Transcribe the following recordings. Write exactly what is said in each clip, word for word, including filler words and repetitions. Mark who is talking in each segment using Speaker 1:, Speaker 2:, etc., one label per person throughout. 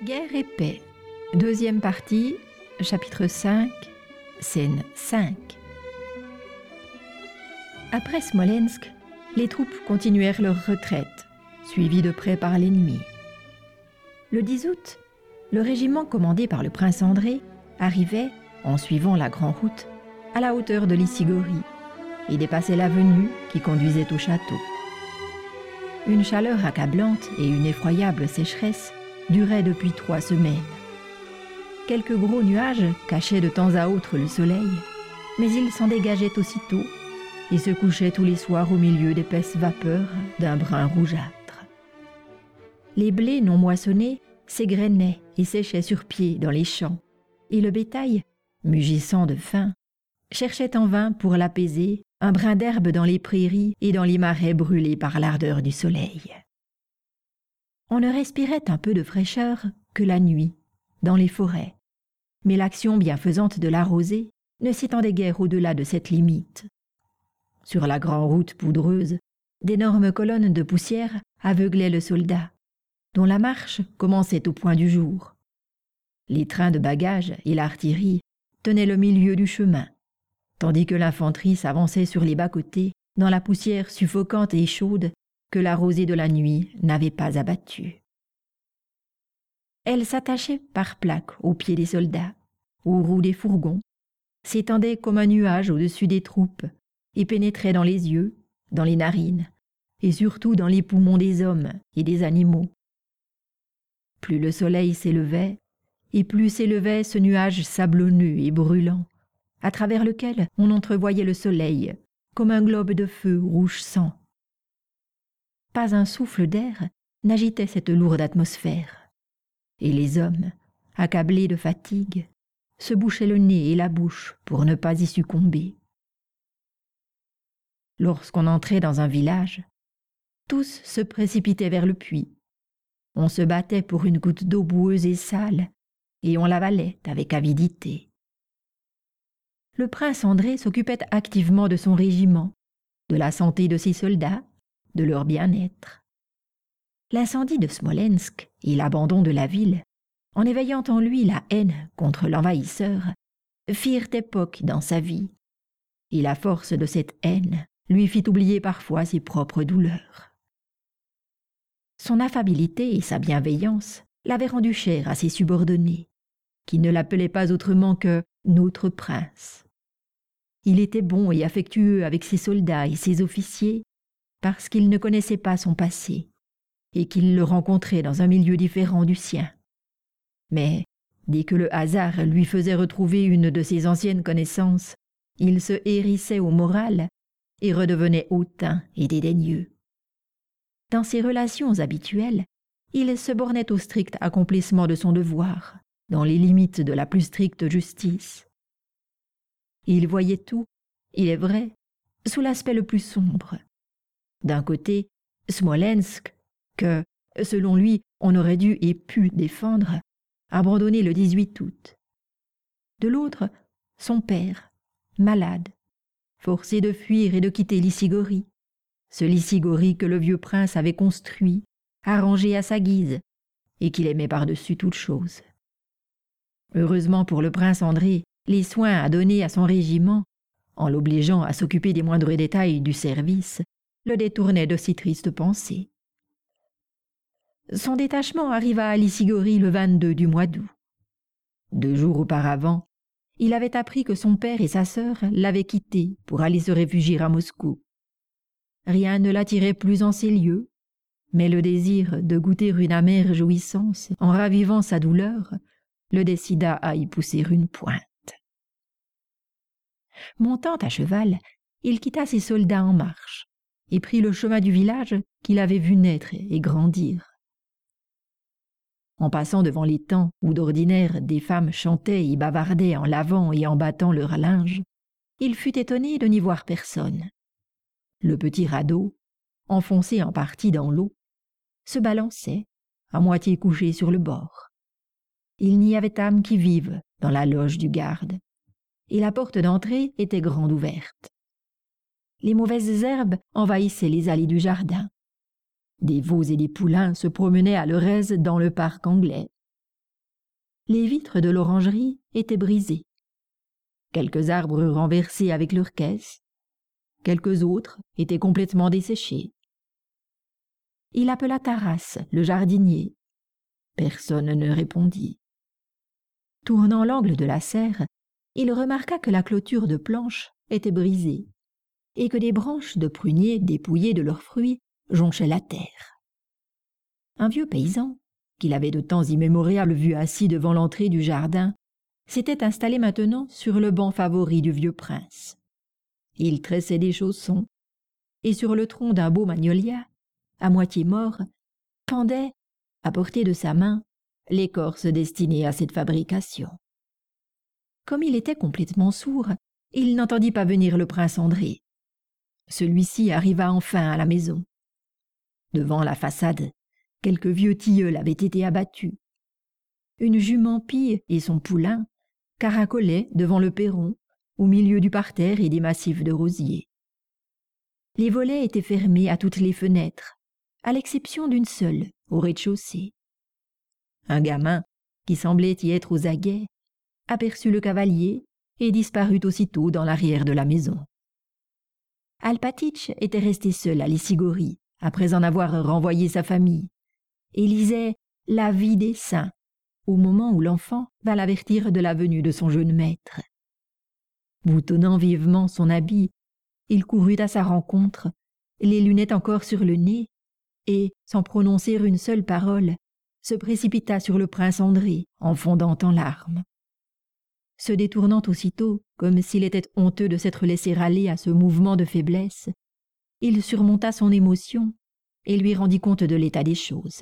Speaker 1: Guerre et paix. Deuxième partie, chapitre cinq, scène cinq. Après Smolensk, les troupes continuèrent leur retraite, suivies de près par l'ennemi. Le dix août, le régiment commandé par le prince André arrivait, en suivant la grande route, à la hauteur de Lyssigori et dépassait l'avenue qui conduisait au château. Une chaleur accablante et une effroyable sécheresse duraient depuis trois semaines. Quelques gros nuages cachaient de temps à autre le soleil, mais ils s'en dégageaient aussitôt et se couchaient tous les soirs au milieu d'épaisses vapeurs d'un brun rougeâtre. Les blés non moissonnés s'égrenaient et séchaient sur pied dans les champs, et le bétail, mugissant de faim, cherchait en vain pour l'apaiser un brin d'herbe dans les prairies et dans les marais brûlés par l'ardeur du soleil. On ne respirait un peu de fraîcheur que la nuit, dans les forêts, mais l'action bienfaisante de la rosée ne s'étendait guère au-delà de cette limite. Sur la grande route poudreuse, d'énormes colonnes de poussière aveuglaient le soldat, dont la marche commençait au point du jour. Les trains de bagages et l'artillerie tenaient le milieu du chemin, tandis que l'infanterie s'avançait sur les bas-côtés dans la poussière suffocante et chaude que la rosée de la nuit n'avait pas abattue. Elle s'attachait par plaques aux pieds des soldats, aux roues des fourgons, s'étendait comme un nuage au-dessus des troupes et pénétrait dans les yeux, dans les narines et surtout dans les poumons des hommes et des animaux. Plus le soleil s'élevait, et plus s'élevait ce nuage sablonneux et brûlant, à travers lequel on entrevoyait le soleil comme un globe de feu rouge sang. Pas un souffle d'air n'agitait cette lourde atmosphère, et les hommes, accablés de fatigue, se bouchaient le nez et la bouche pour ne pas y succomber. Lorsqu'on entrait dans un village, tous se précipitaient vers le puits. On se battait pour une goutte d'eau boueuse et sale, et on l'avalait avec avidité. Le prince André s'occupait activement de son régiment, de la santé de ses soldats, de leur bien-être. L'incendie de Smolensk et l'abandon de la ville, en éveillant en lui la haine contre l'envahisseur, firent époque dans sa vie, et la force de cette haine lui fit oublier parfois ses propres douleurs. Son affabilité et sa bienveillance l'avaient rendu cher à ses subordonnés, qui ne l'appelaient pas autrement que « notre prince ». Il était bon et affectueux avec ses soldats et ses officiers parce qu'il ne connaissait pas son passé et qu'il le rencontrait dans un milieu différent du sien. Mais dès que le hasard lui faisait retrouver une de ses anciennes connaissances, il se hérissait au moral et redevenait hautain et dédaigneux. Dans ses relations habituelles, il se bornait au strict accomplissement de son devoir, dans les limites de la plus stricte justice. Il voyait tout, il est vrai, sous l'aspect le plus sombre. D'un côté, Smolensk, que, selon lui, on aurait dû et pu défendre, abandonné le dix-huit août. De l'autre, son père, malade, forcé de fuir et de quitter Lyssigori, ce Lyssigori que le vieux prince avait construit, arrangé à sa guise, et qu'il aimait par-dessus toute chose. Heureusement pour le prince André, les soins à donner à son régiment, en l'obligeant à s'occuper des moindres détails du service, le détournaient de si tristes pensées. Son détachement arriva à Lyssigori le vingt-deux du mois d'août. Deux jours auparavant, il avait appris que son père et sa sœur l'avaient quitté pour aller se réfugier à Moscou. Rien ne l'attirait plus en ces lieux, mais le désir de goûter une amère jouissance en ravivant sa douleur le décida à y pousser une pointe. Montant à cheval, il quitta ses soldats en marche et prit le chemin du village qu'il avait vu naître et grandir. En passant devant l'étang où d'ordinaire des femmes chantaient et bavardaient en lavant et en battant leur linge, il fut étonné de n'y voir personne. Le petit radeau, enfoncé en partie dans l'eau, se balançait, à moitié couché sur le bord. Il n'y avait âme qui vive dans la loge du garde, et la porte d'entrée était grande ouverte. Les mauvaises herbes envahissaient les allées du jardin. Des veaux et des poulains se promenaient à leur aise dans le parc anglais. Les vitres de l'orangerie étaient brisées. Quelques arbres renversés avec leurs caisses. Quelques autres étaient complètement desséchés. Il appela Taras, le jardinier. Personne ne répondit. Tournant l'angle de la serre, il remarqua que la clôture de planches était brisée et que des branches de pruniers dépouillées de leurs fruits jonchaient la terre. Un vieux paysan, qu'il avait de temps immémorial vu assis devant l'entrée du jardin, s'était installé maintenant sur le banc favori du vieux prince. Il tressait des chaussons, et sur le tronc d'un beau magnolia, à moitié mort, pendait, à portée de sa main, l'écorce destinée à cette fabrication. Comme il était complètement sourd, il n'entendit pas venir le prince André. Celui-ci arriva enfin à la maison. Devant la façade, quelques vieux tilleuls avaient été abattus. Une jument pie et son poulain caracolaient devant le perron, au milieu du parterre et des massifs de rosiers. Les volets étaient fermés à toutes les fenêtres, à l'exception d'une seule, au rez-de-chaussée. Un gamin, qui semblait y être aux aguets, aperçut le cavalier et disparut aussitôt dans l'arrière de la maison. Alpatych était resté seul à Lysigorie, après en avoir renvoyé sa famille, et lisait « La vie des saints » au moment où l'enfant vint l'avertir de la venue de son jeune maître. Boutonnant vivement son habit, il courut à sa rencontre, les lunettes encore sur le nez, et, sans prononcer une seule parole, se précipita sur le prince André en fondant en larmes. Se détournant aussitôt, comme s'il était honteux de s'être laissé aller à ce mouvement de faiblesse, il surmonta son émotion et lui rendit compte de l'état des choses.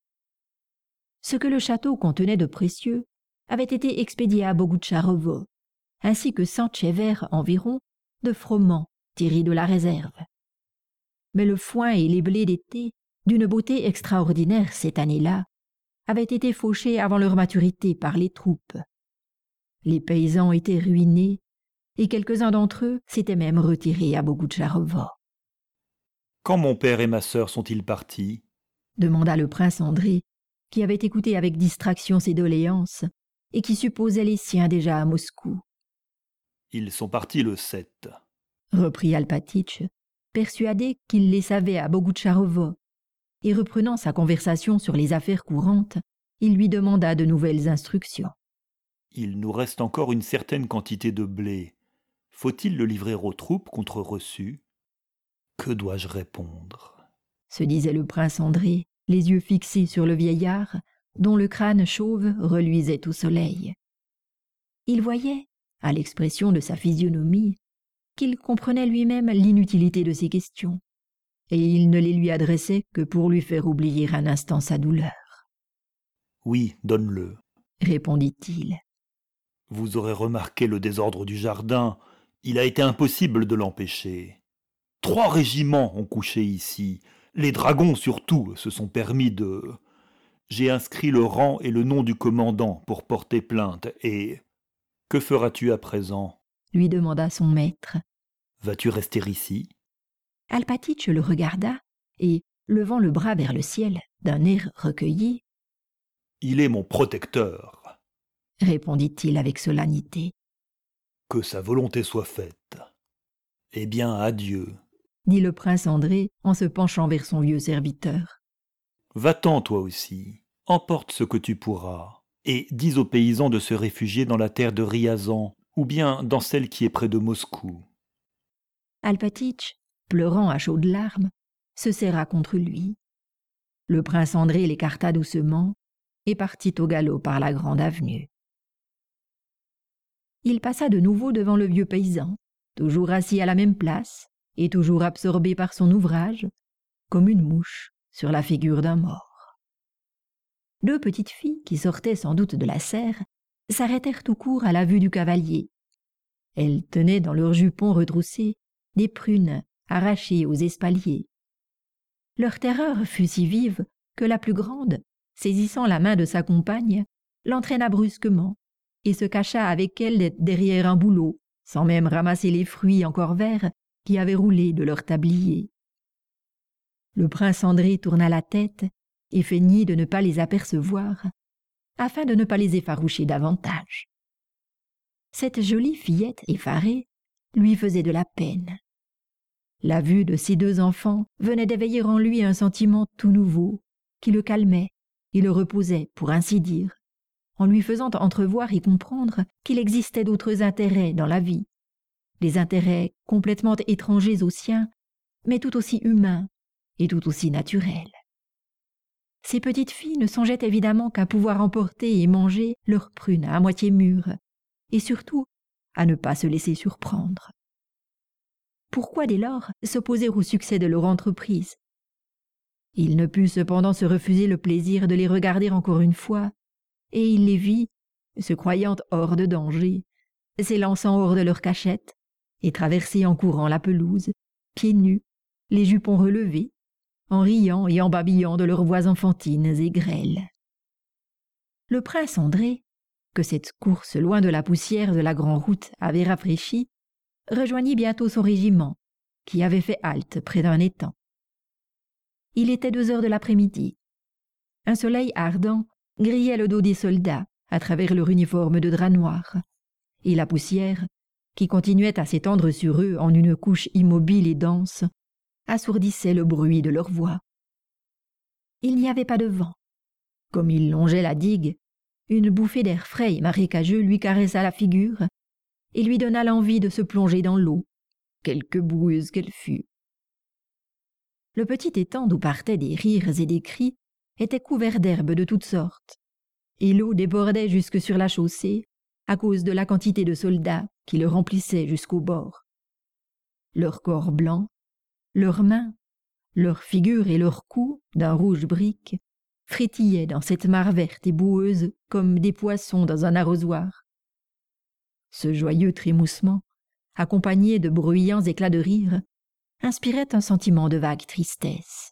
Speaker 1: Ce que le château contenait de précieux avait été expédié à Bogucharovo, ainsi que cent tchèvres environ de froment tirés de la réserve. Mais le foin et les blés d'été, d'une beauté extraordinaire cette année-là, avaient été fauchés avant leur maturité par les troupes. Les paysans étaient ruinés, et quelques-uns d'entre eux s'étaient même retirés à Bogucharovo.
Speaker 2: « Quand mon père et ma sœur sont-ils partis ?»
Speaker 1: demanda le prince André, qui avait écouté avec distraction ses doléances et qui supposait les siens déjà à Moscou.
Speaker 2: « Ils sont partis le sept. »
Speaker 1: reprit Alpatych, persuadé qu'il les savait à Bogucharovo, et reprenant sa conversation sur les affaires courantes, il lui demanda de nouvelles instructions.
Speaker 2: « Il nous reste encore une certaine quantité de blé. Faut-il le livrer aux troupes contre reçu ? Que dois-je répondre ?»
Speaker 1: se disait le prince André, les yeux fixés sur le vieillard, dont le crâne chauve reluisait au soleil. Il voyait, à l'expression de sa physionomie, qu'il comprenait lui-même l'inutilité de ces questions, et il ne les lui adressait que pour lui faire oublier un instant sa douleur.
Speaker 2: « Oui, donne-le, »
Speaker 1: répondit-il.
Speaker 2: « Vous aurez remarqué le désordre du jardin, il a été impossible de l'empêcher. Trois régiments ont couché ici, les dragons surtout se sont permis de... J'ai inscrit le rang et le nom du commandant pour porter plainte, et... Que feras-tu à présent ?
Speaker 1: Lui demanda son maître.
Speaker 2: Vas-tu rester ici ?
Speaker 1: Alpatych le regarda, et, levant le bras vers le ciel, d'un air recueilli, «
Speaker 2: Il est mon protecteur,
Speaker 1: répondit-il avec solennité.
Speaker 2: Que sa volonté soit faite. Eh bien, adieu,
Speaker 1: dit le prince André en se penchant vers son vieux serviteur.
Speaker 2: Va-t'en toi aussi, emporte ce que tu pourras, et dis aux paysans de se réfugier dans la terre de Riazan, ou bien dans celle qui est près de Moscou.
Speaker 1: Alpatych, pleurant à chaudes larmes, se serra contre lui. Le prince André l'écarta doucement et partit au galop par la grande avenue. Il passa de nouveau devant le vieux paysan, toujours assis à la même place et toujours absorbé par son ouvrage, comme une mouche sur la figure d'un mort. Deux petites filles, qui sortaient sans doute de la serre, s'arrêtèrent tout court à la vue du cavalier. Elles tenaient dans leurs jupons retroussés des prunes arrachées aux espaliers. Leur terreur fut si vive que la plus grande, saisissant la main de sa compagne, l'entraîna brusquement et se cacha avec elle derrière un bouleau, sans même ramasser les fruits encore verts qui avaient roulé de leur tablier. Le prince André tourna la tête et feignit de ne pas les apercevoir, afin de ne pas les effaroucher davantage. Cette jolie fillette effarée lui faisait de la peine. La vue de ces deux enfants venait d'éveiller en lui un sentiment tout nouveau, qui le calmait et le reposait, pour ainsi dire, en lui faisant entrevoir et comprendre qu'il existait d'autres intérêts dans la vie, des intérêts complètement étrangers aux siens, mais tout aussi humains et tout aussi naturels. Ces petites filles ne songeaient évidemment qu'à pouvoir emporter et manger leurs prunes à moitié mûres, et surtout à ne pas se laisser surprendre. Pourquoi dès lors s'opposer au succès de leur entreprise? Il ne put cependant se refuser le plaisir de les regarder encore une fois, et il les vit, se croyant hors de danger, s'élançant hors de leur cachette, et traverser en courant la pelouse, pieds nus, les jupons relevés, en riant et en babillant de leurs voix enfantines et grêles. Le prince André, que cette course loin de la poussière de la grande route avait rafraîchi, rejoignit bientôt son régiment, qui avait fait halte près d'un étang. Il était deux heures de l'après-midi. Un soleil ardent grillait le dos des soldats à travers leur uniforme de drap noir, et la poussière, qui continuait à s'étendre sur eux en une couche immobile et dense, assourdissait le bruit de leurs voix. Il n'y avait pas de vent. Comme il longeait la digue, une bouffée d'air frais et marécageux lui caressa la figure et lui donna l'envie de se plonger dans l'eau, quelque boueuse qu'elle fût. Le petit étang d'où partaient des rires et des cris était couvert d'herbes de toutes sortes, et l'eau débordait jusque sur la chaussée à cause de la quantité de soldats qui le remplissaient jusqu'au bord. Leurs corps blancs, leurs mains, leurs figures et leurs cous, d'un rouge brique, frétillaient dans cette mare verte et boueuse comme des poissons dans un arrosoir. Ce joyeux trémoussement, accompagné de bruyants éclats de rire, inspirait un sentiment de vague tristesse.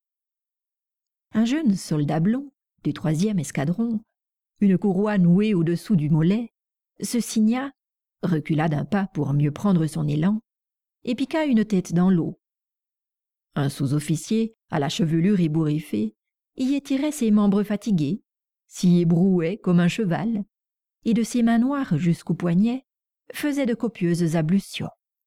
Speaker 1: Un jeune soldat blond, du troisième escadron, une courroie nouée au-dessous du mollet, se signa, recula d'un pas pour mieux prendre son élan, et piqua une tête dans l'eau. Un sous-officier, à la chevelure ébouriffée, y étirait ses membres fatigués, s'y ébrouait comme un cheval, et de ses mains noires jusqu'aux poignets faisait de copieuses ablutions.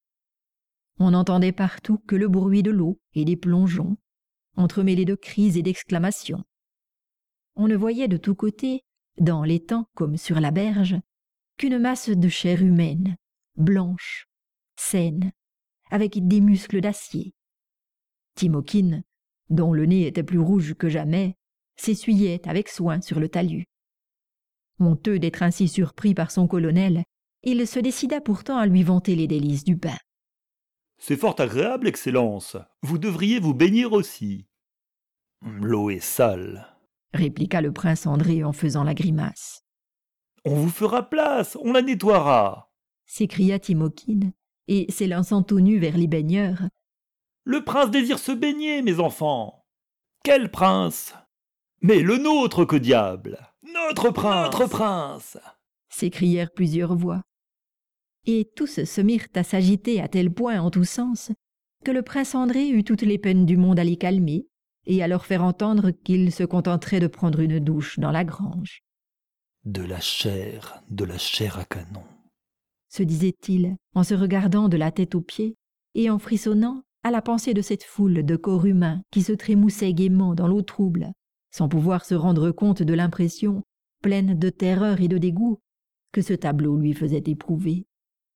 Speaker 1: On n'entendait partout que le bruit de l'eau et des plongeons, entremêlés de cris et d'exclamations. On ne voyait de tous côtés, dans l'étang comme sur la berge, qu'une masse de chair humaine, blanche, saine, avec des muscles d'acier. Timokhin, dont le nez était plus rouge que jamais, s'essuyait avec soin sur le talus. Honteux d'être ainsi surpris par son colonel, il se décida pourtant à lui vanter les délices du bain.
Speaker 2: « C'est fort agréable, Excellence. Vous devriez vous baigner aussi. »« L'eau est sale, »
Speaker 1: répliqua le prince André en faisant la grimace.
Speaker 2: « On vous fera place, on la nettoiera !»
Speaker 1: s'écria Timokhin, et s'élançant tout nu vers les baigneurs.
Speaker 2: « Le prince désire se baigner, mes enfants. »« Quel prince ? Mais le nôtre, que diable !»« Notre prince !»« Notre prince !»
Speaker 1: s'écrièrent plusieurs voix. Et tous se mirent à s'agiter à tel point en tous sens que le prince André eut toutes les peines du monde à les calmer et à leur faire entendre qu'il se contenterait de prendre une douche dans la grange.
Speaker 2: « De la chair, de la chair à canon !»
Speaker 1: se disait-il en se regardant de la tête aux pieds et en frissonnant à la pensée de cette foule de corps humains qui se trémoussait gaiement dans l'eau trouble, sans pouvoir se rendre compte de l'impression, pleine de terreur et de dégoût, que ce tableau lui faisait éprouver.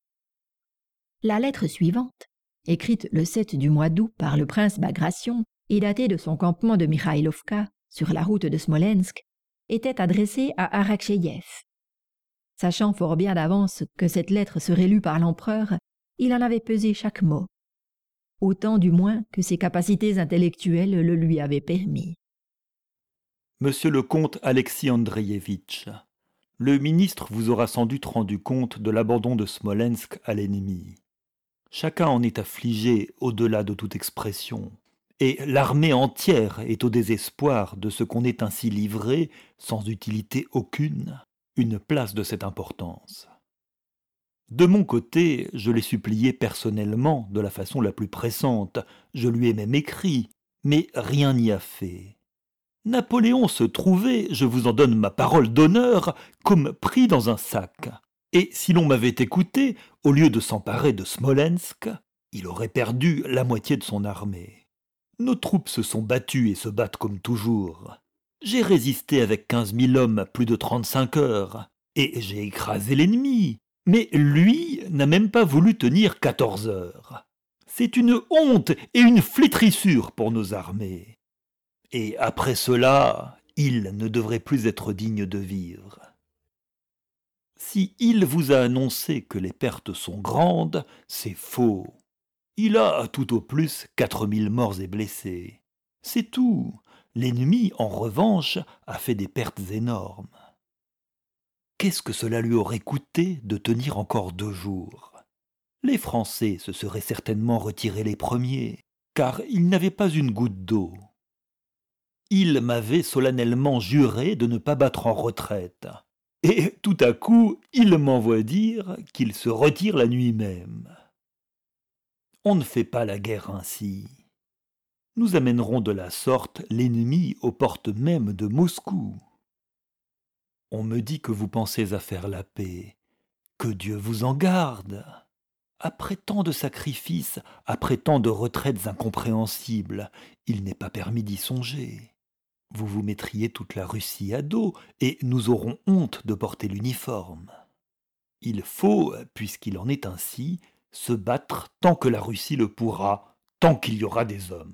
Speaker 1: La lettre suivante, écrite le sept du mois d'août par le prince Bagration et datée de son campement de Mikhailovka, sur la route de Smolensk, était adressée à Arakcheyev. Sachant fort bien d'avance que cette lettre serait lue par l'empereur, il en avait pesé chaque mot, autant du moins que ses capacités intellectuelles le lui avaient permis.
Speaker 2: Monsieur le comte Alexis Andreevitch, le ministre vous aura sans doute rendu compte de l'abandon de Smolensk à l'ennemi. Chacun en est affligé au-delà de toute expression, et l'armée entière est au désespoir de ce qu'on ait ainsi livré, sans utilité aucune, une place de cette importance. De mon côté, je l'ai supplié personnellement de la façon la plus pressante, je lui ai même écrit, mais rien n'y a fait. Napoléon se trouvait, je vous en donne ma parole d'honneur, comme pris dans un sac. Et si l'on m'avait écouté, au lieu de s'emparer de Smolensk, il aurait perdu la moitié de son armée. Nos troupes se sont battues et se battent comme toujours. J'ai résisté avec quinze mille hommes plus de trente-cinq heures, et j'ai écrasé l'ennemi. Mais lui n'a même pas voulu tenir quatorze heures. C'est une honte et une flétrissure pour nos armées. Et après cela, il ne devrait plus être digne de vivre. Si il vous a annoncé que les pertes sont grandes, c'est faux. Il a tout au plus quatre mille morts et blessés. C'est tout. L'ennemi, en revanche, a fait des pertes énormes. Qu'est-ce que cela lui aurait coûté de tenir encore deux jours? Les Français se seraient certainement retirés les premiers, car ils n'avaient pas une goutte d'eau. Il m'avait solennellement juré de ne pas battre en retraite. Et tout à coup, il m'envoie dire qu'il se retire la nuit même. On ne fait pas la guerre ainsi. Nous amènerons de la sorte l'ennemi aux portes même de Moscou. On me dit que vous pensez à faire la paix. Que Dieu vous en garde. Après tant de sacrifices, après tant de retraites incompréhensibles, il n'est pas permis d'y songer. Vous vous mettriez toute la Russie à dos, et nous aurons honte de porter l'uniforme. Il faut, puisqu'il en est ainsi, se battre tant que la Russie le pourra, tant qu'il y aura des hommes.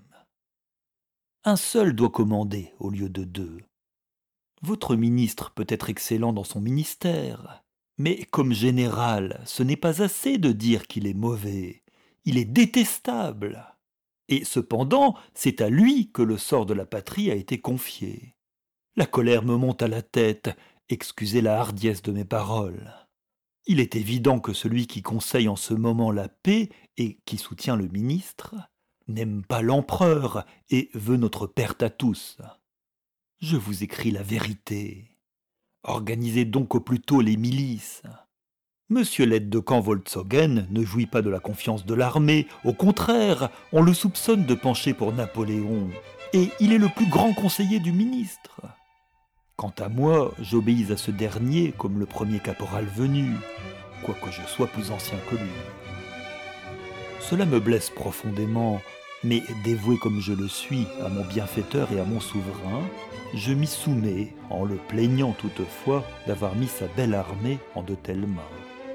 Speaker 2: Un seul doit commander au lieu de deux. Votre ministre peut être excellent dans son ministère, mais comme général, ce n'est pas assez de dire qu'il est mauvais. Il est détestable. Et cependant, c'est à lui que le sort de la patrie a été confié. La colère me monte à la tête, excusez la hardiesse de mes paroles. Il est évident que celui qui conseille en ce moment la paix et qui soutient le ministre n'aime pas l'empereur et veut notre perte à tous. Je vous écris la vérité. Organisez donc au plus tôt les milices. Monsieur l'aide-de-camp Volkswagen ne jouit pas de la confiance de l'armée, au contraire, on le soupçonne de pencher pour Napoléon, et il est le plus grand conseiller du ministre. Quant à moi, j'obéis à ce dernier comme le premier caporal venu, quoique je sois plus ancien que lui. Cela me blesse profondément, mais dévoué comme je le suis à mon bienfaiteur et à mon souverain, je m'y soumets en le plaignant toutefois d'avoir mis sa belle armée en de telles mains.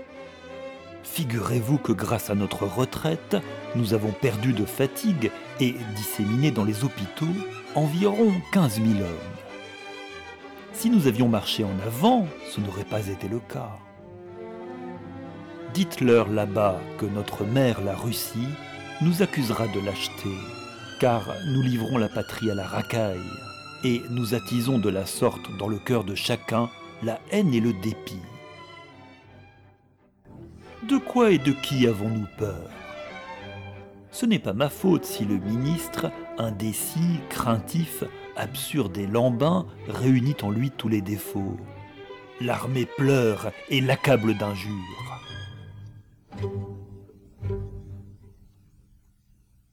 Speaker 2: Figurez-vous que grâce à notre retraite, nous avons perdu de fatigue et disséminé dans les hôpitaux environ quinze mille hommes. Si nous avions marché en avant, ce n'aurait pas été le cas. Dites-leur là-bas que notre mère, la Russie, nous accusera de lâcheté, car nous livrons la patrie à la racaille, et nous attisons de la sorte dans le cœur de chacun la haine et le dépit. De quoi et de qui avons-nous peur? Ce n'est pas ma faute si le ministre, indécis, craintif, absurde et lambin, réunit en lui tous les défauts. L'armée pleure et l'accable d'injures.